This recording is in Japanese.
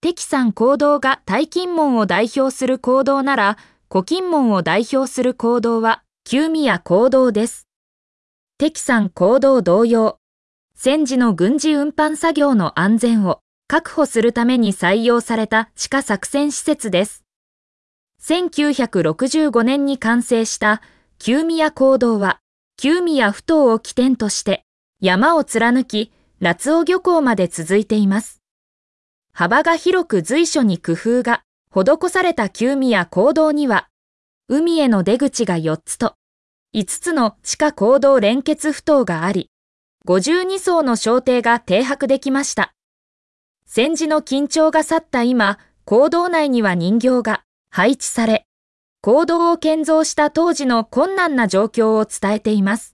適山講堂が大金門を代表する講堂なら、古金門を代表する講堂は、旧宮講堂です。適山講堂同様、戦時の軍事運搬作業の安全を確保するために採用された地下作戦施設です。1965年に完成した旧宮講堂は、旧宮埠頭を起点として、山を貫き、辣尾漁港まで続いています。幅が広く随所に工夫が施された旧宮講堂には、海への出口が4つと、5つの地下講堂連結埠頭があり、52艘の商艇が停泊できました。戦時の緊張が去った今、講堂内には人形が配置され、講堂を建造した当時の困難な状況を伝えています。